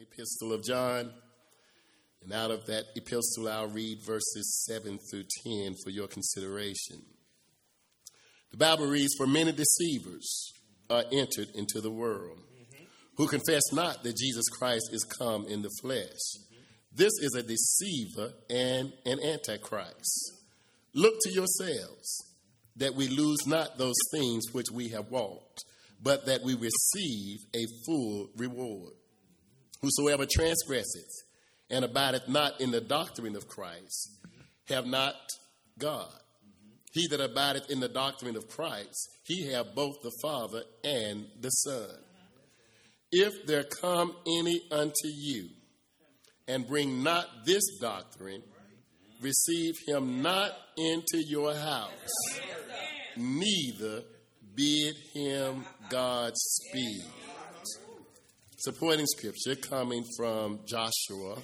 Epistle of John. And out of that epistle, I'll read verses 7 through 10 for your consideration. The Bible reads, "For many deceivers are entered into the world, who confess not that Jesus Christ is come in the flesh. This is a deceiver and an antichrist. Look to yourselves, that we lose not those things which we have walked, but that we receive a full reward. Whosoever transgresseth and abideth not in the doctrine of Christ, have not God. He that abideth in the doctrine of Christ, he have both the Father and the Son. If there come any unto you, and bring not this doctrine, receive him not into your house, neither bid him Godspeed." Supporting scripture coming from Joshua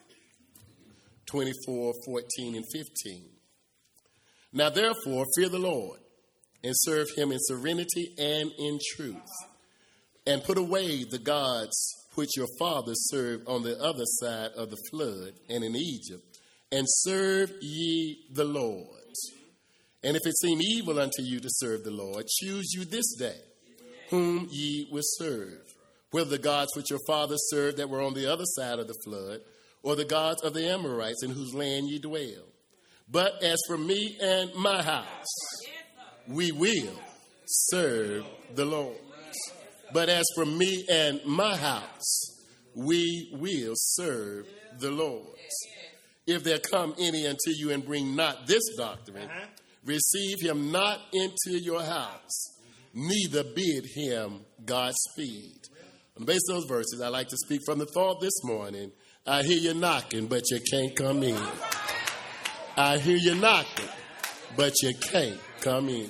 24, 14, and 15. "Now therefore fear the Lord, and serve him in serenity and in truth, and put away the gods which your fathers served on the other side of the flood and in Egypt, and serve ye the Lord. And if it seem evil unto you to serve the Lord, choose you this day whom ye will serve, whether the gods which your fathers served that were on the other side of the flood, or the gods of the Amorites in whose land ye dwell. But as for me and my house, we will serve the Lord. But as for me and my house, we will serve the Lord. If there come any unto you and bring not this doctrine, receive him not into your house, neither bid him Godspeed." And based on those verses, I like to speak from the thought this morning. I hear you knocking, but you can't come in. I hear you knocking, but you can't come in.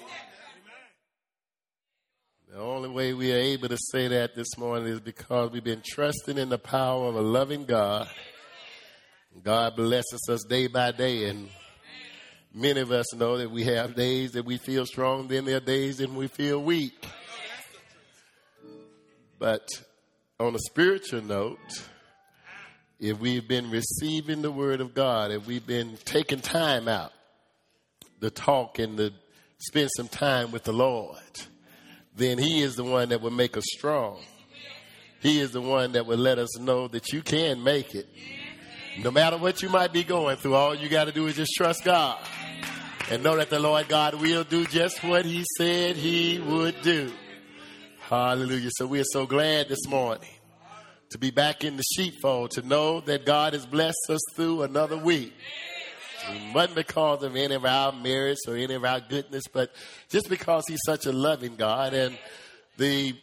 The only way we are able to say that this morning is because we've been trusting in the power of a loving God. God blesses us day by day, and many of us know that we have days that we feel strong, then there are days that we feel weak. But on a spiritual note, if we've been receiving the word of God, if we've been taking time out to talk and to spend some time with the Lord, then he is the one that will make us strong. He is the one that will let us know that you can make it. No matter what you might be going through, all you got to do is just trust God and know that the Lord God will do just what he said he would do. Hallelujah. So we are so glad this morning to be back in the sheepfold, to know that God has blessed us through another week. It wasn't because of any of our merits or any of our goodness, but just because he's such a loving God. And the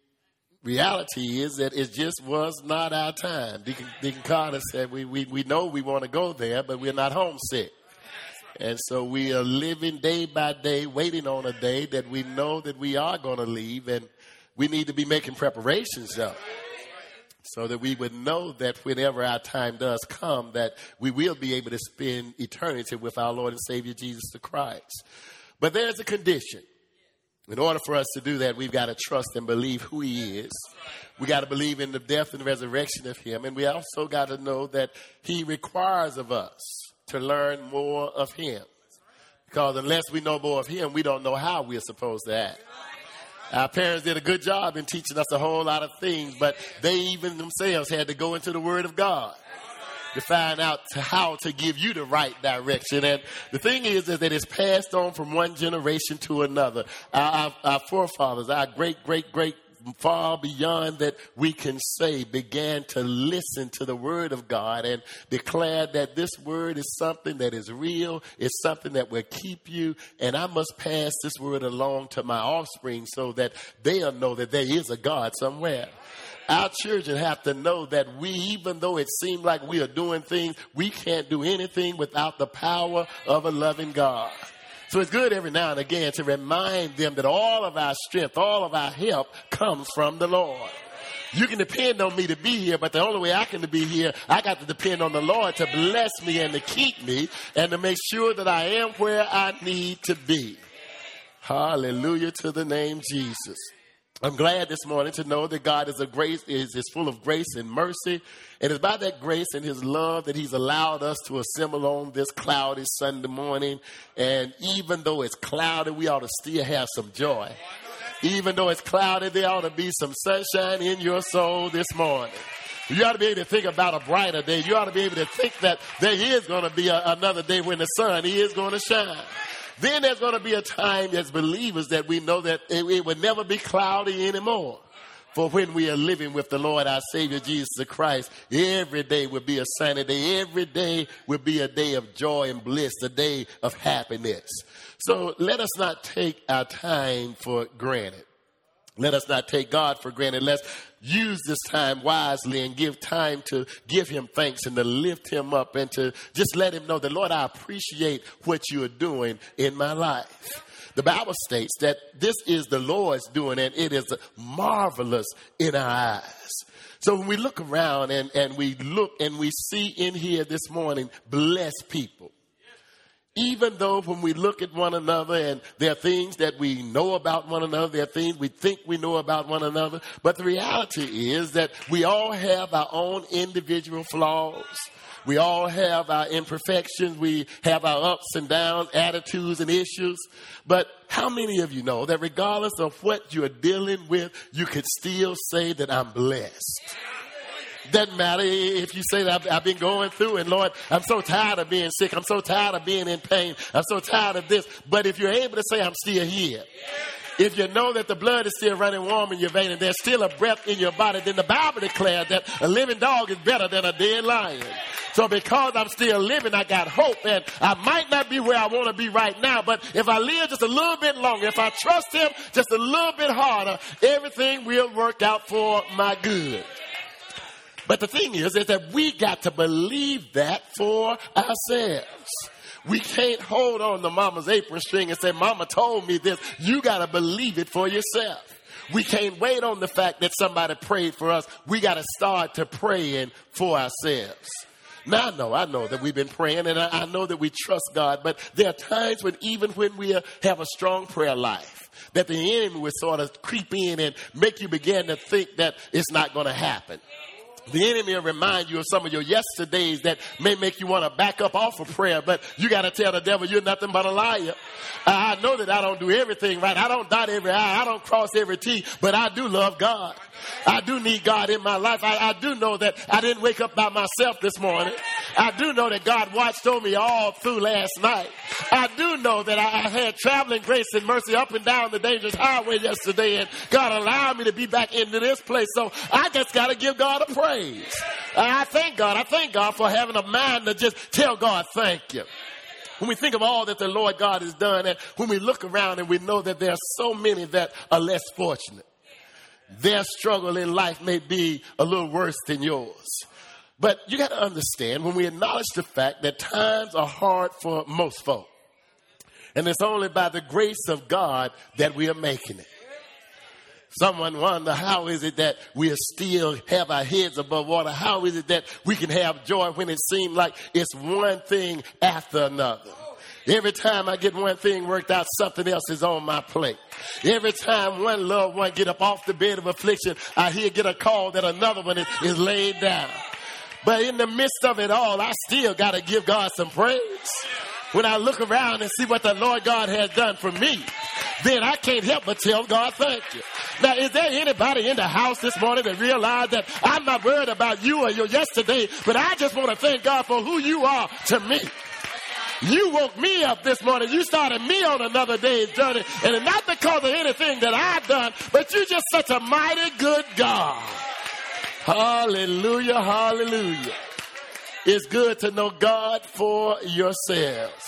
reality is that it just was not our time. Deacon Carter said we know we want to go there, but we're not homesick. And so we are living day by day, waiting on a day that we know that we are going to leave, and we need to be making preparations, though, so that we would know that whenever our time does come, that we will be able to spend eternity with our Lord and Savior Jesus the Christ. But there's a condition. In order for us to do that, we've got to trust and believe who he is. We got to believe in the death and resurrection of him. And we also got to know that he requires of us to learn more of him. Because unless we know more of him, we don't know how we're supposed to act. Our parents did a good job in teaching us a whole lot of things, but they even themselves had to go into the Word of God to find out how to give you the right direction. And the thing is that it's passed on from one generation to another. Our forefathers, our great far beyond that we can say, began to listen to the word of God and declare that this word is something that is real. It's something that will keep you. And I must pass this word along to my offspring so that they'll know that there is a God somewhere. Our children have to know that we, even though it seems like we are doing things, we can't do anything without the power of a loving God. So it's good every now and again to remind them that all of our strength, all of our help comes from the Lord. You can depend on me to be here, but the only way I can be here, I got to depend on the Lord to bless me and to keep me and to make sure that I am where I need to be. Hallelujah to the name Jesus. I'm glad this morning to know that God is full of grace and mercy. And it's by that grace and his love that he's allowed us to assemble on this cloudy Sunday morning. And even though it's cloudy, we ought to still have some joy. Even though it's cloudy, there ought to be some sunshine in your soul this morning. You ought to be able to think about a brighter day. You ought to be able to think that there is going to be another day when the sun is going to shine. Then there's going to be a time as believers that we know that it will never be cloudy anymore. For when we are living with the Lord, our Savior, Jesus Christ, every day will be a sunny day. Every day will be a day of joy and bliss, a day of happiness. So let us not take our time for granted. Let us not take God for granted. Let's use this time wisely and give time to give him thanks and to lift him up and to just let him know that, Lord, I appreciate what you are doing in my life. The Bible states that this is the Lord's doing and it is marvelous in our eyes. So when we look around and we look and we see in here this morning blessed people, even though when we look at one another and there are things that we know about one another, there are things we think we know about one another, but the reality is that we all have our own individual flaws. We all have our imperfections. We have our ups and downs, attitudes and issues. But how many of you know that regardless of what you're dealing with, you could still say that I'm blessed? Doesn't matter if you say that I've been going through and Lord, I'm so tired of being sick. I'm so tired of being in pain. I'm so tired of this. But if you're able to say I'm still here, if you know that the blood is still running warm in your veins and there's still a breath in your body, then the Bible declares that a living dog is better than a dead lion. So because I'm still living, I got hope. And I might not be where I want to be right now, but if I live just a little bit longer, if I trust him just a little bit harder, everything will work out for my good. But the thing is that we got to believe that for ourselves. We can't hold on to mama's apron string and say, Mama told me this. You got to believe it for yourself. We can't wait on the fact that somebody prayed for us. We got to start to praying for ourselves. Now, I know that we've been praying and I know that we trust God, but there are times when even when we have a strong prayer life, that the enemy will sort of creep in and make you begin to think that it's not going to happen. The enemy will remind you of some of your yesterdays that may make you want to back up off of prayer, but you got to tell the devil you're nothing but a liar. I know that I don't do everything right. I don't dot every I. I don't cross every T, but I do love God. I do need God in my life. I do know that I didn't wake up by myself this morning. I do know that God watched over me all through last night. I do know that I had traveling grace and mercy up and down the dangerous highway yesterday, and God allowed me to be back into this place. So I just got to give God a praise. I thank God. I thank God for having a mind to just tell God thank you. When we think of all that the Lord God has done, and when we look around and we know that there are so many that are less fortunate, their struggle in life may be a little worse than yours. But you got to understand, when we acknowledge the fact that times are hard for most folk, and it's only by the grace of God that we are making it. Someone wonder, how is it that we still have our heads above water? How is it that we can have joy when it seems like it's one thing after another? Every time I get one thing worked out, something else is on my plate. Every time one loved one get up off the bed of affliction, I get a call that another one is laid down. But in the midst of it all, I still got to give God some praise. When I look around and see what the Lord God has done for me, then I can't help but tell God thank you. Now, is there anybody in the house this morning that realize that I'm not worried about you or your yesterday, but I just want to thank God for who you are to me? You woke me up this morning. You started me on another day's journey. And it's not because of anything that I've done, but you're just such a mighty good God. Hallelujah, hallelujah. It's good to know God for yourselves.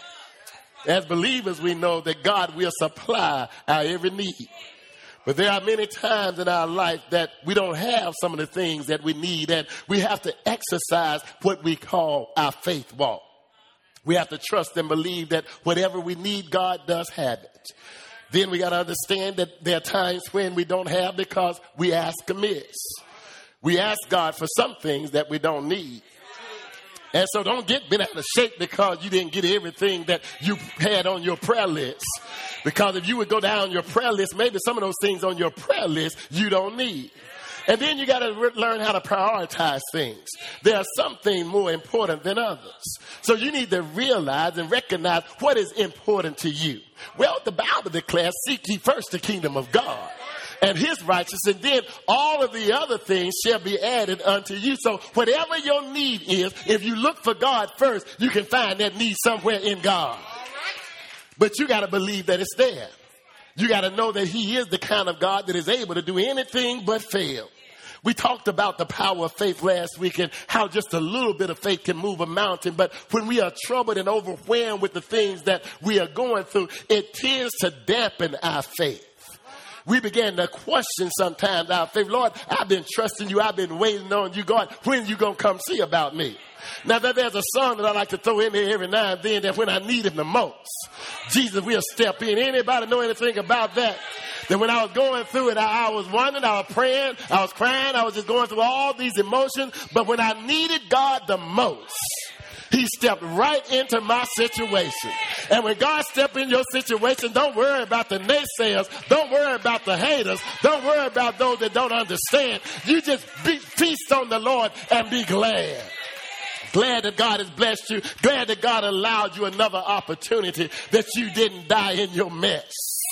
As believers, we know that God will supply our every need. But there are many times in our life that we don't have some of the things that we need, and we have to exercise what we call our faith walk. We have to trust and believe that whatever we need, God does have it. Then we got to understand that there are times when we don't have because we ask amiss. We ask God for some things that we don't need. And so don't get bent out of shape because you didn't get everything that you had on your prayer list. Because if you would go down your prayer list, maybe some of those things on your prayer list you don't need. And then you got to learn how to prioritize things. There are some things more important than others. So you need to realize and recognize what is important to you. Well, the Bible declares, seek ye first the kingdom of God and his righteousness, and then all of the other things shall be added unto you. So whatever your need is, if you look for God first, you can find that need somewhere in God. But you got to believe that it's there. You got to know that he is the kind of God that is able to do anything but fail. We talked about the power of faith last week and how just a little bit of faith can move a mountain. But when we are troubled and overwhelmed with the things that we are going through, it tends to dampen our faith. We began to question sometimes our faith. Lord, I've been trusting you. I've been waiting on you. God, when are you going to come see about me? Now, there's a song that I like to throw in there every now and then, that when I need him the most, Jesus will step in. Anybody know anything about that? That when I was going through it, I was wondering, I was praying, I was crying, I was just going through all these emotions. But when I needed God the most, he stepped right into my situation. And when God steps in your situation, don't worry about the naysayers. Don't worry about the haters. Don't worry about those that don't understand. You just feast on the Lord and be glad. Glad that God has blessed you. Glad that God allowed you another opportunity, that you didn't die in your mess.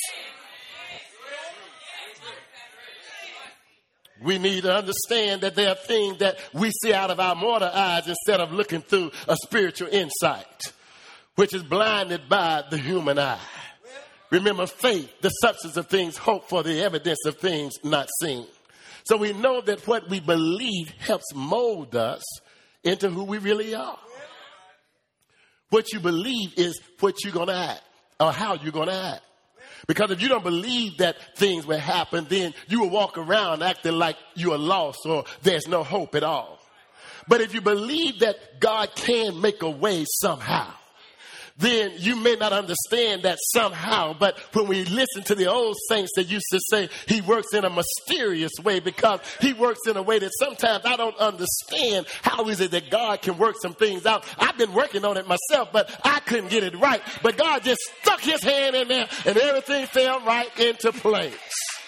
We need to understand that there are things that we see out of our mortal eyes instead of looking through a spiritual insight, which is blinded by the human eye. Remember, faith, the substance of things hoped for, the evidence of things not seen. So we know that what we believe helps mold us into who we really are. What you believe is what you're going to act, or how you're going to act. Because if you don't believe that things will happen, then you will walk around acting like you are lost or there's no hope at all. But if you believe that God can make a way somehow, then you may not understand that somehow. But when we listen to the old saints that used to say he works in a mysterious way, because he works in a way that sometimes I don't understand. How is it that God can work some things out? I've been working on it myself, but I couldn't get it right. But God just stuck his hand in there and everything fell right into place.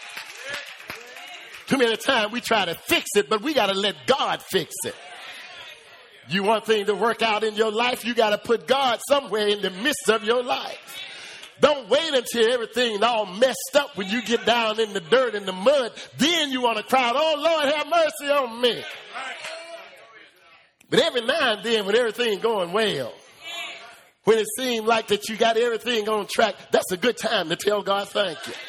Too many times we try to fix it, but we got to let God fix it. You want things to work out in your life, you got to put God somewhere in the midst of your life. Don't wait until everything's all messed up when you get down in the dirt and the mud. Then you want to cry out, oh, Lord, have mercy on me. But every now and then when everything's going well, when it seems like that you got everything on track, that's a good time to tell God thank you.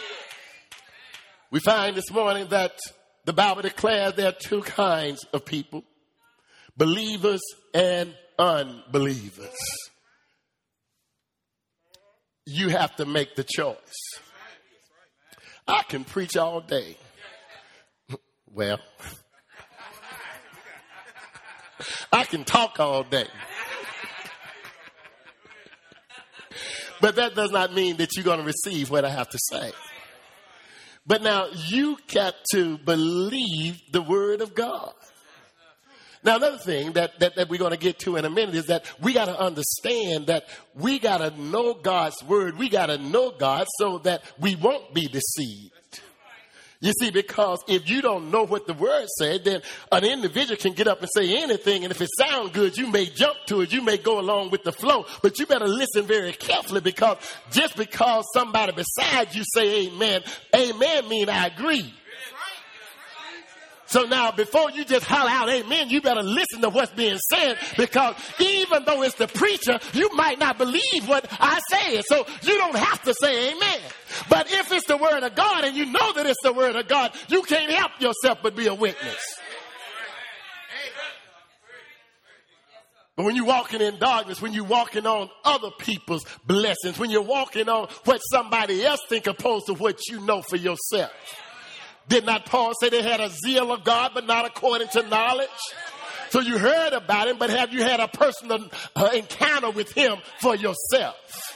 We find this morning that the Bible declares there are two kinds of people. Believers and unbelievers. You have to make the choice. I can preach all day. Well, I can talk all day. But that does not mean that you're going to receive what I have to say. But now you got to believe the word of God. Now, another thing that we're going to get to in a minute is that we got to understand that we got to know God's word. We got to know God so that we won't be deceived. You see, because if you don't know what the word said, then an individual can get up and say anything. And if it sounds good, you may jump to it. You may go along with the flow. But you better listen very carefully, because just because somebody beside you say amen, amen mean I agree. So now, before you just holler out amen, you better listen to what's being said, because even though it's the preacher, you might not believe what I said. So you don't have to say amen. But if it's the word of God and you know that it's the word of God, you can't help yourself but be a witness. But when you're walking in darkness, when you're walking on other people's blessings, when you're walking on what somebody else think opposed to what you know for yourself. Did not Paul say they had a zeal of God, but not according to knowledge? So you heard about him, but have you had a personal encounter with him for yourself?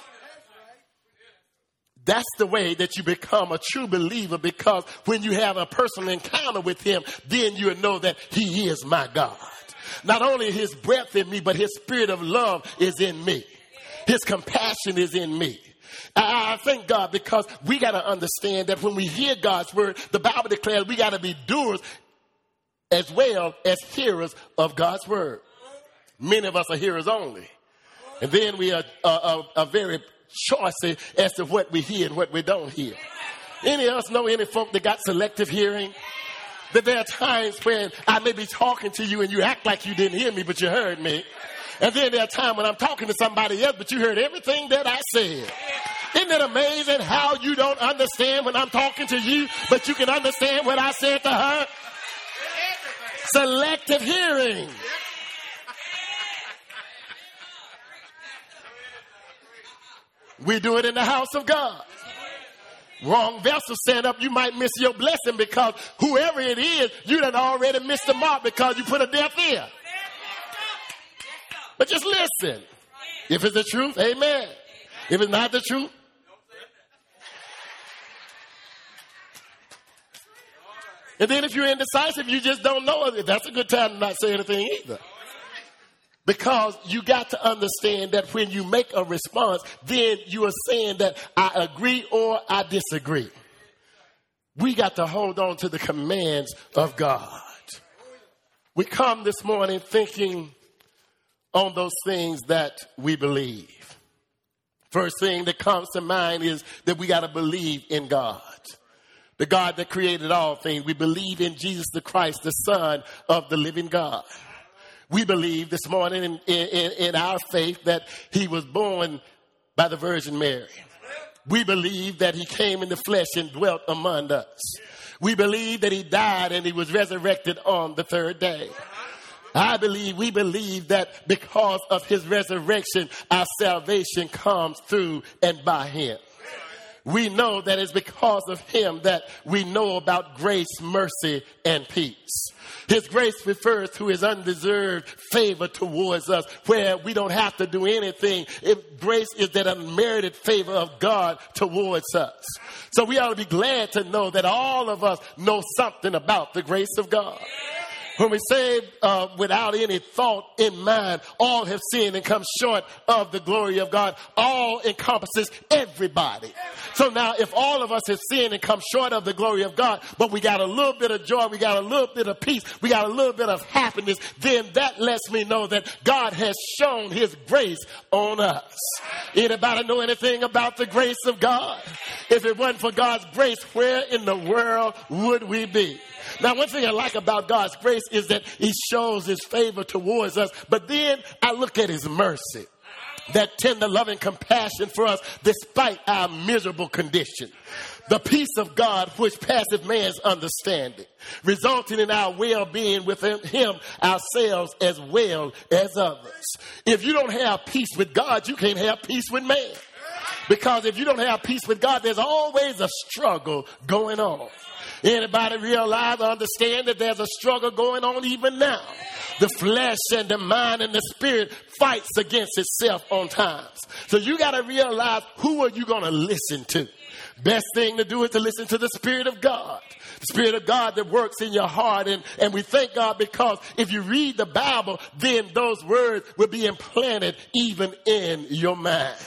That's the way that you become a true believer, because when you have a personal encounter with him, then you know that he is my God. not only his breath in me, but his spirit of love is in me. His compassion is in me. I thank God because we got to understand that when we hear God's word, the Bible declares we got to be doers as well as hearers of God's word. Many of us are hearers only. And then we are very choosy as to what we hear and what we don't hear. Any of us know any folk that got selective hearing? That there are times when I may be talking to you and you act like you didn't hear me, but you heard me. And then there are times when I'm talking to somebody else, but you heard everything that I said. Isn't it amazing how you don't understand when I'm talking to you, but you can understand what I said to her? Selective hearing. We do it in the house of God. Wrong vessel stand up, you might miss your blessing because whoever it is, you done already missed the mark because you put a deaf ear. But just listen. If it's the truth, amen. If it's not the truth, and then if you're indecisive, you just don't know it. That's a good time to not say anything either. Because you got to understand that when you make a response, then you are saying that I agree or I disagree. We got to hold on to the commands of God. We come this morning thinking on those things that we believe. First thing that comes to mind is that we got to believe in God. The God that created all things. We believe in Jesus the Christ, the Son of the living God. We believe this morning in our faith that he was born by the Virgin Mary. We believe that he came in the flesh and dwelt among us. We believe that he died and he was resurrected on the third day. We believe that because of his resurrection, our salvation comes through and by him. We know that it's because of him that we know about grace, mercy, and peace. His grace refers to his undeserved favor towards us, where we don't have to do anything. Grace is that unmerited favor of God towards us. So we ought to be glad to know that all of us know something about the grace of God. When we say without any thought in mind, all have sinned and come short of the glory of God, all encompasses everybody. So now if all of us have sinned and come short of the glory of God, but we got a little bit of joy, we got a little bit of peace, we got a little bit of happiness, then that lets me know that God has shown his grace on us. Anybody know anything about the grace of God? If it wasn't for God's grace, where in the world would we be? Now, one thing I like about God's grace is that he shows his favor towards us. But then I look at his mercy, that tender loving compassion for us despite our miserable condition. The peace of God which passeth man's understanding, resulting in our well-being with him, ourselves, as well as others. If you don't have peace with God, you can't have peace with man. Because if you don't have peace with God, there's always a struggle going on. Anybody realize or understand that there's a struggle going on even now? The flesh and the mind and the spirit fights against itself on times. So you got to realize, who are you going to listen to? Best thing to do is to listen to the Spirit of God. The Spirit of God that works in your heart. And we thank God because if you read the Bible, then those words will be implanted even in your mind.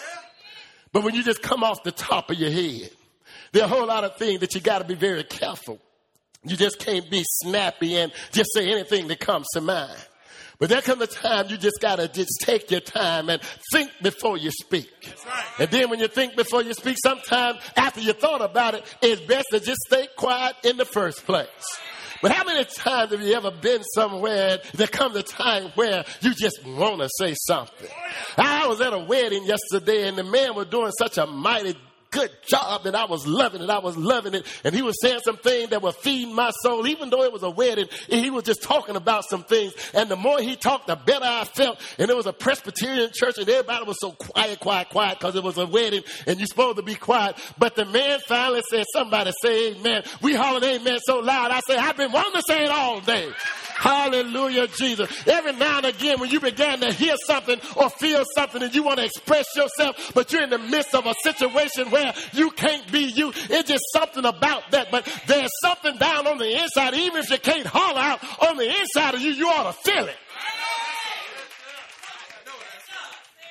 But when you just come off the top of your head, there are a whole lot of things that you got to be very careful. You just can't be snappy and just say anything that comes to mind. But there comes a time you just got to just take your time and think before you speak. That's right. And then when you think before you speak, sometimes after you thought about it, it's best to just stay quiet in the first place. But how many times have you ever been somewhere there comes a time where you just want to say something? I was at a wedding yesterday and the man was doing such a mighty good job that I was loving it. And he was saying some things that were feeding my soul, even though it was a wedding. He was just talking about some things. And the more he talked, the better I felt. And it was a Presbyterian church and everybody was so quiet because it was a wedding and you're supposed to be quiet. But the man finally said, somebody say amen. We hollered amen so loud. I said, I've been wanting to say it all day. Hallelujah, Jesus. Every now and again when you began to hear something or feel something and you want to express yourself, but you're in the midst of a situation where you can't be you. It's just something about that. But there's something down on the inside. Even if you can't holler out on the inside of you, you ought to feel it.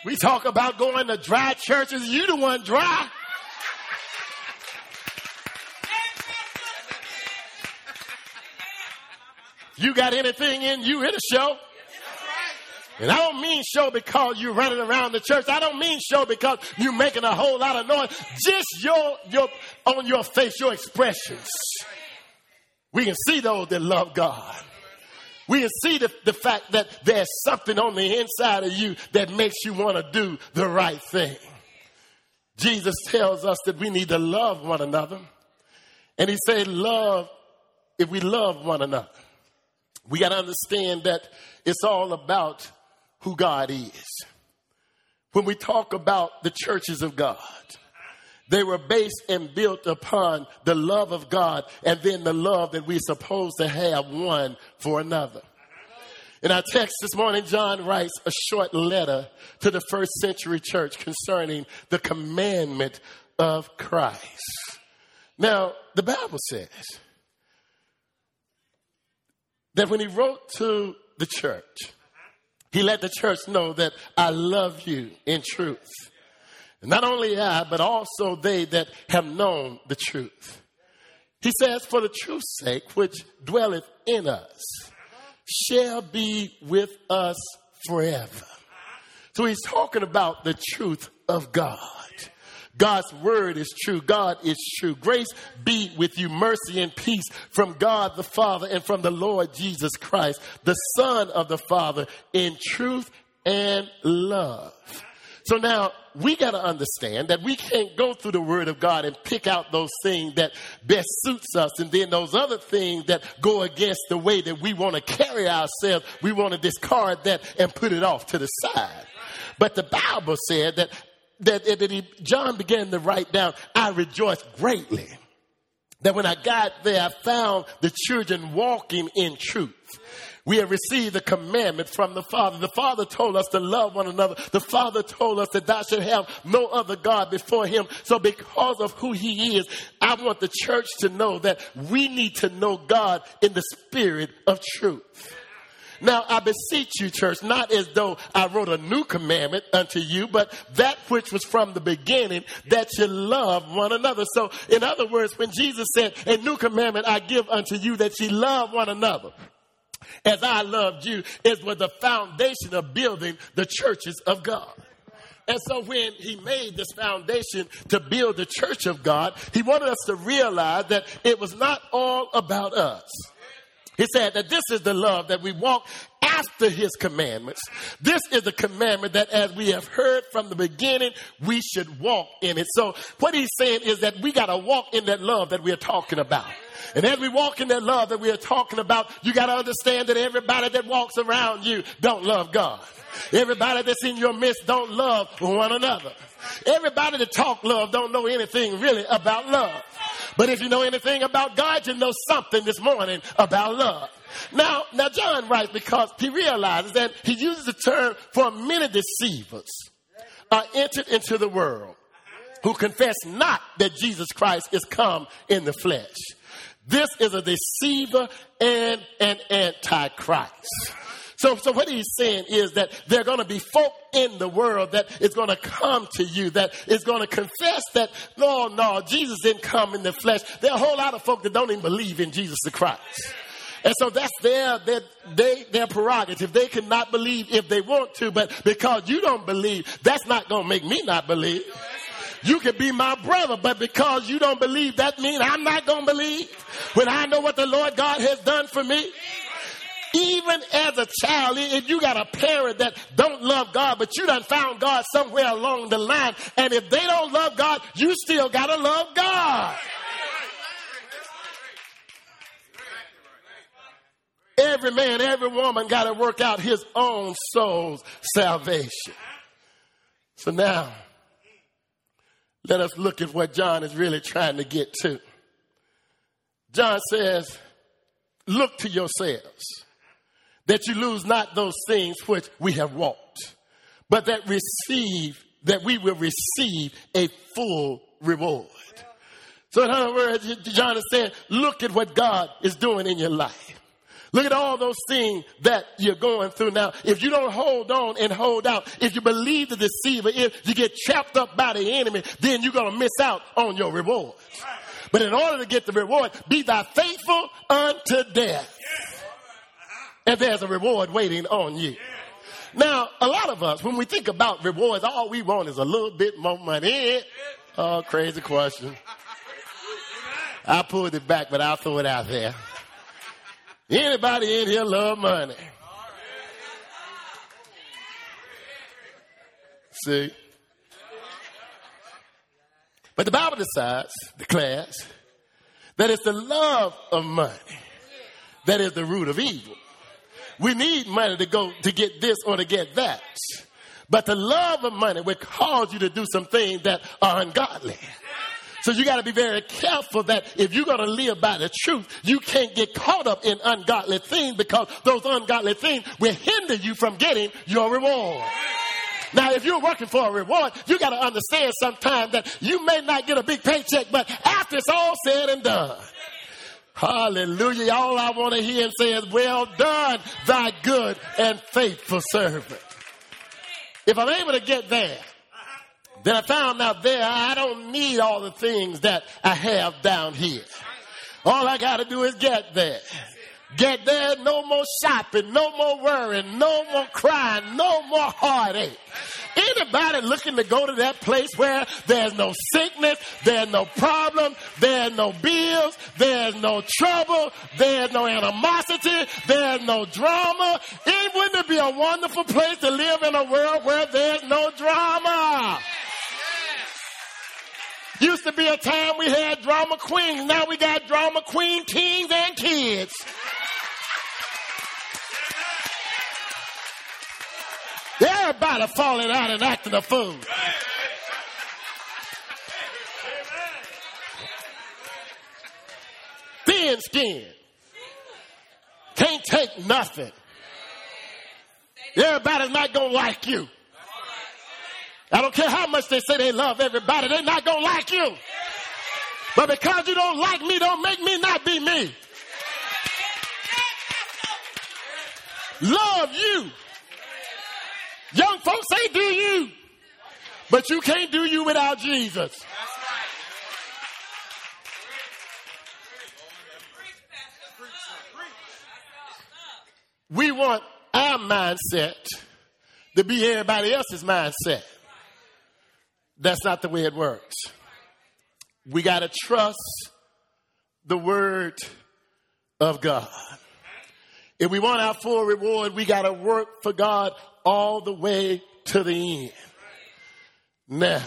We talk about going to dry churches. You the one dry. You got anything in you, it'll show. And I don't mean show because you're running around the church. I don't mean show because you're making a whole lot of noise. Just your on your face, your expressions. We can see those that love God. We can see the fact that there's something on the inside of you that makes you want to do the right thing. Jesus tells us that we need to love one another. And he said, if we love one another, we got to understand that it's all about who God is. When we talk about the churches of God, they were based and built upon the love of God and then the love that we're supposed to have one for another. In our text this morning, John writes a short letter to the first century church concerning the commandment of Christ. Now, the Bible says that when he wrote to the church, he let the church know that I love you in truth. And not only I, but also they that have known the truth. He says, for the truth's sake, which dwelleth in us, shall be with us forever. So he's talking about the truth of God. God's word is true. God is true. Grace be with you, mercy and peace from God the Father and from the Lord Jesus Christ, the Son of the Father, in truth and love. So now we got to understand that we can't go through the word of God and pick out those things that best suits us. And then those other things that go against the way that we want to carry ourselves, we want to discard that and put it off to the side. But the Bible said that John began to write down, I rejoiced greatly that when I got there, I found the children walking in truth. We have received the commandment from the Father. The Father told us to love one another. The Father told us that thou should have no other God before him. So because of who he is, I want the church to know that we need to know God in the spirit of truth. Now, I beseech you, church, not as though I wrote a new commandment unto you, but that which was from the beginning, that you love one another. So, in other words, when Jesus said, a new commandment I give unto you, that ye love one another, as I loved you, it was the foundation of building the churches of God. And so when he made this foundation to build the church of God, he wanted us to realize that it was not all about us. He said that this is the love that we walk after his commandments. This is the commandment that as we have heard from the beginning, we should walk in it. So what he's saying is that we got to walk in that love that we are talking about. And as we walk in that love that we are talking about, you got to understand that everybody that walks around you don't love God. Everybody that's in your midst don't love one another. Everybody that talk love don't know anything really about love. But if you know anything about God, you know something this morning about love. Now John writes because he realizes that he uses the term for many deceivers are entered into the world who confess not that Jesus Christ is come in the flesh. This is a deceiver and an antichrist. So what he's saying is that there are going to be folk in the world that is going to come to you, that is going to confess that, no, Jesus didn't come in the flesh. There are a whole lot of folk that don't even believe in Jesus the Christ. And so that's their prerogative. They cannot believe if they want to, but because you don't believe, that's not going to make me not believe. You can be my brother, but because you don't believe, that means I'm not going to believe when I know what the Lord God has done for me. Even as a child, if you got a parent that don't love God, but you done found God somewhere along the line, and if they don't love God, you still got to love God. Every man, every woman got to work out his own soul's salvation. So now, let us look at what John is really trying to get to. John says, look to yourselves, that you lose not those things which we have walked, but that we will receive a full reward. So in other words, John is saying, look at what God is doing in your life. Look at all those things that you're going through now. If you don't hold on and hold out, if you believe the deceiver, if you get trapped up by the enemy, then you're going to miss out on your reward. But in order to get the reward, be thou faithful unto death. And there's a reward waiting on you. Now, a lot of us, when we think about rewards, all we want is a little bit more money. Oh, crazy question. I pulled it back, but I'll throw it out there. Anybody in here love money? See? But the Bible declares that it's the love of money that is the root of evil. We need money to get this or to get that. But the love of money will cause you to do some things that are ungodly. So you got to be very careful that if you're going to live by the truth, you can't get caught up in ungodly things, because those ungodly things will hinder you from getting your reward. Now, if you're working for a reward, you got to understand sometimes that you may not get a big paycheck, but after it's all said and done, hallelujah, all I want to hear and say is, well done, thy good and faithful servant. If I'm able to get there, then I found out there I don't need all the things that I have down here. All I got to do is get there. Get there, no more shopping, no more worrying, no more crying, no more heartache. Anybody looking to go to that place where there's no sickness, there's no problem, there's no bills, there's no trouble, there's no animosity, there's no drama? Wouldn't it be a wonderful place to live in a world where there's no drama? Used to be a time we had drama queens. Now we got drama queen kings and kids. Everybody falling out and acting a fool. Thin skin. Can't take nothing. Everybody's not going to like you. I don't care how much they say they love everybody, they're not going to like you. But because you don't like me, don't make me not be me. Love you. Young folks say do you. But you can't do you without Jesus. We want our mindset to be everybody else's mindset. That's not the way it works. We got to trust the word of God. If we want our full reward, we got to work for God all the way to the end. Now,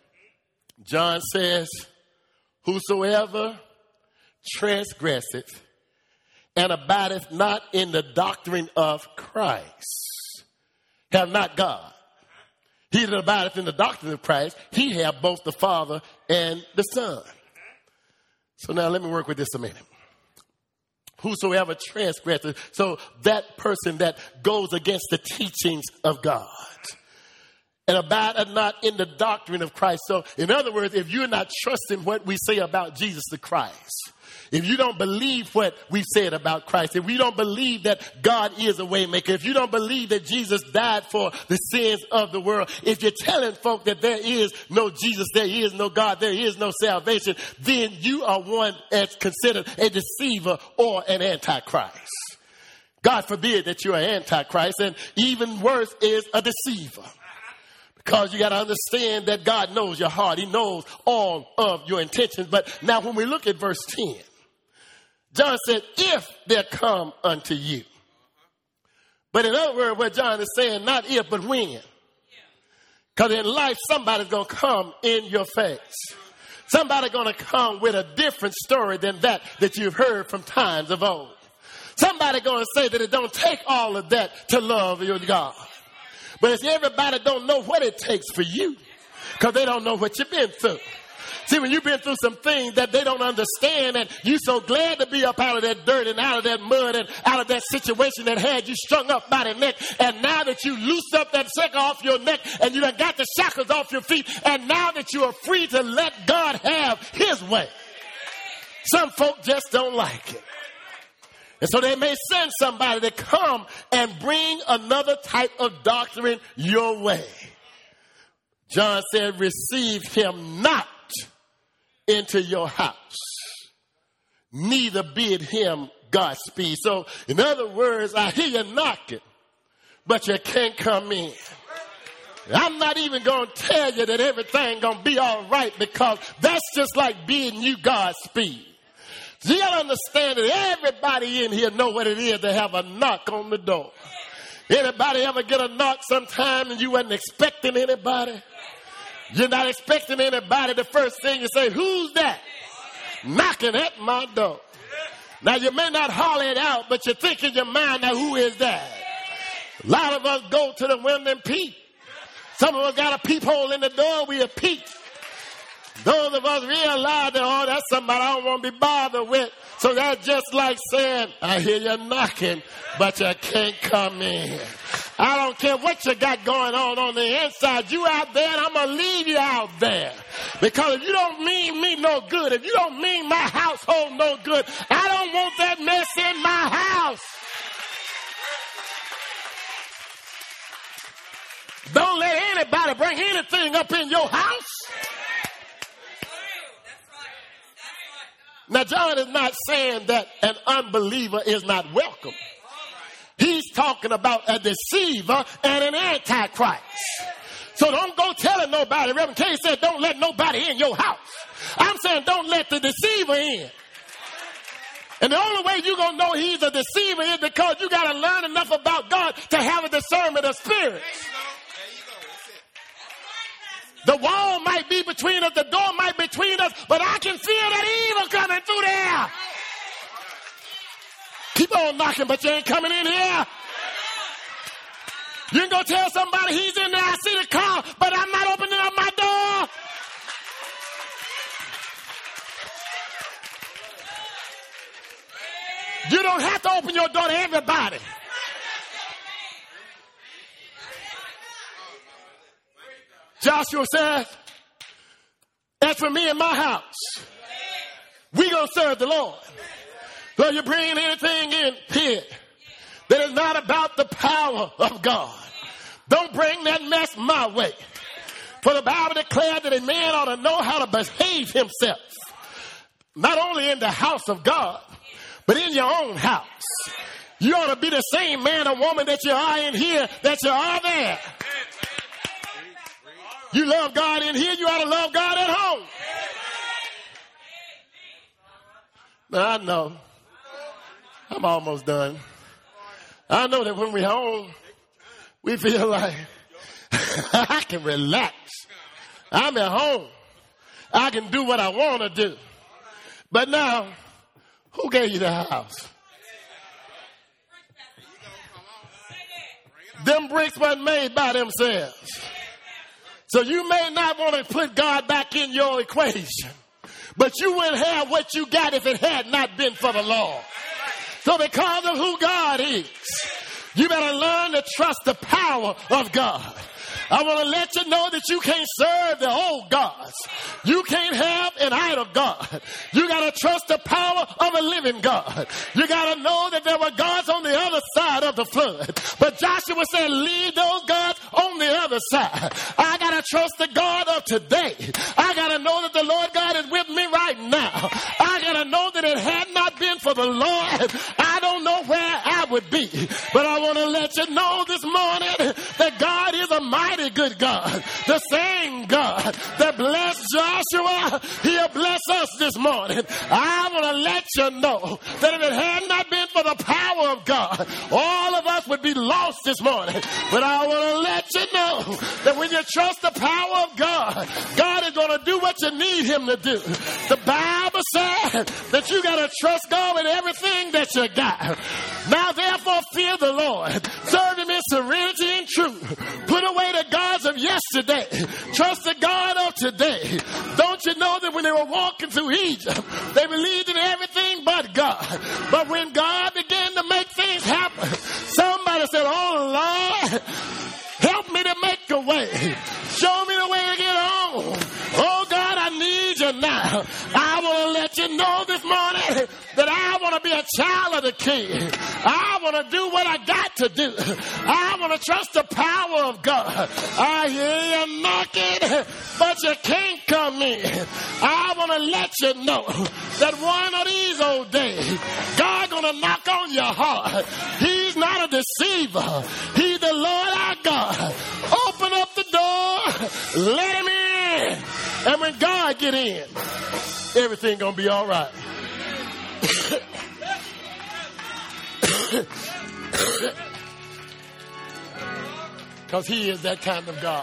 John says, whosoever transgresseth and abideth not in the doctrine of Christ have not God. He that abideth in the doctrine of Christ, he have both the Father and the Son. So now let me work with this a minute. Whosoever transgresseth, so that person that goes against the teachings of God. And abideth not in the doctrine of Christ. So in other words, if you're not trusting what we say about Jesus the Christ, if you don't believe what we've said about Christ, if you don't believe that God is a way maker, if you don't believe that Jesus died for the sins of the world, if you're telling folk that there is no Jesus, there is no God, there is no salvation, then you are one that's considered a deceiver or an antichrist. God forbid that you're an antichrist, and even worse is a deceiver. Because you got to understand that God knows your heart. He knows all of your intentions. But now when we look at verse 10, John said, if there come unto you. But in other words, what John is saying, not if, but when. Because in life, somebody's going to come in your face. Somebody's going to come with a different story than that you've heard from times of old. Somebody's going to say that it don't take all of that to love your God. But if everybody don't know what it takes for you, because they don't know what you've been through. See, when you've been through some things that they don't understand, and you're so glad to be up out of that dirt and out of that mud and out of that situation that had you strung up by the neck, and now that you loosed up that shackle off your neck and you done got the shackles off your feet, and now that you are free to let God have his way. Some folk just don't like it. And so they may send somebody to come and bring another type of doctrine your way. John said, receive him not into your house, neither bid him Godspeed. So, in other words, I hear you knocking, but you can't come in. I'm not even going to tell you that everything going to be all right, because that's just like bidding you Godspeed. You got to understand that everybody in here know what it is to have a knock on the door. Anybody ever get a knock sometime and you wasn't expecting anybody? You're not expecting anybody. The first thing you say, who's that knocking at my door? Now, you may not holler it out, but you think in your mind, now who is that? A lot of us go to the window and peep. Some of us got a peephole in the door, we a peep. Those of us realize that, oh, that's somebody I don't want to be bothered with. So that's just like saying, I hear you knocking, but you can't come in. I don't care what you got going on the inside. You out there, and I'm going to leave you out there. Because if you don't mean me no good, if you don't mean my household no good, I don't want that mess in my house. Don't let anybody bring anything up in your house. Now, John is not saying that an unbeliever is not welcome. He's talking about a deceiver and an antichrist. So don't go telling nobody. Reverend K said, don't let nobody in your house. I'm saying don't let the deceiver in. And the only way you're going to know he's a deceiver is because you got to learn enough about God to have a discernment of spirits. The wall might be between us, the door might be between us, but I can feel that evil coming through there. Keep on knocking, but you ain't coming in here. You can go tell somebody he's in there, I see the car, but I'm not opening up my door. You don't have to open your door to everybody. Joshua said, as for me and my house, we going to serve the Lord. So you bring anything in here that is not about the power of God, don't bring that mess my way. For the Bible declared that a man ought to know how to behave himself, not only in the house of God, but in your own house. You ought to be the same man or woman that you are in here, that you are there. You love God in here, you ought to love God at home. Now, I know. I'm almost done. I know that when we're home, we feel like I can relax. I'm at home. I can do what I want to do. But now, who gave you the house? Them bricks weren't made by themselves. So you may not want to put God back in your equation, but you wouldn't have what you got if it had not been for the Lord. So because of who God is, you better learn to trust the power of God. I want to let you know that you can't serve the old gods. You can't have an idol God. You got to trust the power of a living God. You got to know that there were gods on the other side of the flood. But Joshua said, leave those gods on the other side. I got to trust the God of today. I got to know that the Lord God is with me right now. I got to know that it had not been for the Lord, I don't know where I would be. But I want to let you know this morning that God is a mighty good God. The same God that blessed Joshua, he'll bless us this morning. I want to let you know that if it had not been for the power of God, all of us would be lost this morning. But I want to let you know that when you trust the power of God, God is going to do what you need him to do. The Bible said that you got to trust God with everything that you got. Now therefore fear the Lord. Serve him in serenity and truth. Put away the gods of yesterday. Trust the God of today. Don't you know that when they were walking through Egypt, they believed in everything but God. But when God began to make things happen, somebody said, oh Lord, help me to make a way. Show me the way to get on. Oh God, I need you now. I want to let you know this morning that I want to be a child of the King. I want to do what I got to do. I want to trust the power of God. I hear you knocking, but you can't come in. I want to let you know that one of these old days, God's going to knock on your heart. He's not a deceiver. He's the Lord our God. Open up the door. Let him in. And when God get in, everything going to be all right. Because he is that kind of God.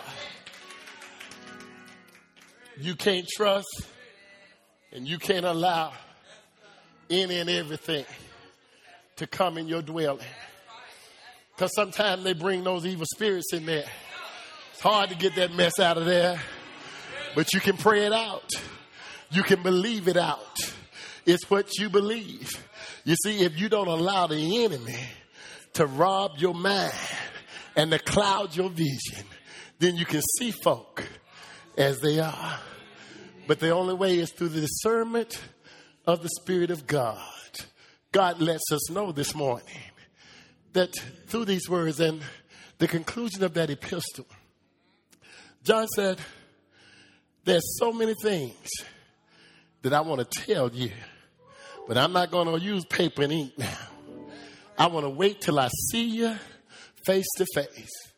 You can't trust and you can't allow any and everything to come in your dwelling. Because sometimes they bring those evil spirits in there. It's hard to get that mess out of there. But you can pray it out. You can believe it out. It's what you believe. You see, if you don't allow the enemy to rob your mind and to cloud your vision, then you can see folk as they are. But the only way is through the discernment of the Spirit of God. God lets us know this morning that through these words and the conclusion of that epistle, John said, there's so many things that I want to tell you, but I'm not going to use paper and ink now. I want to wait till I see you face to face.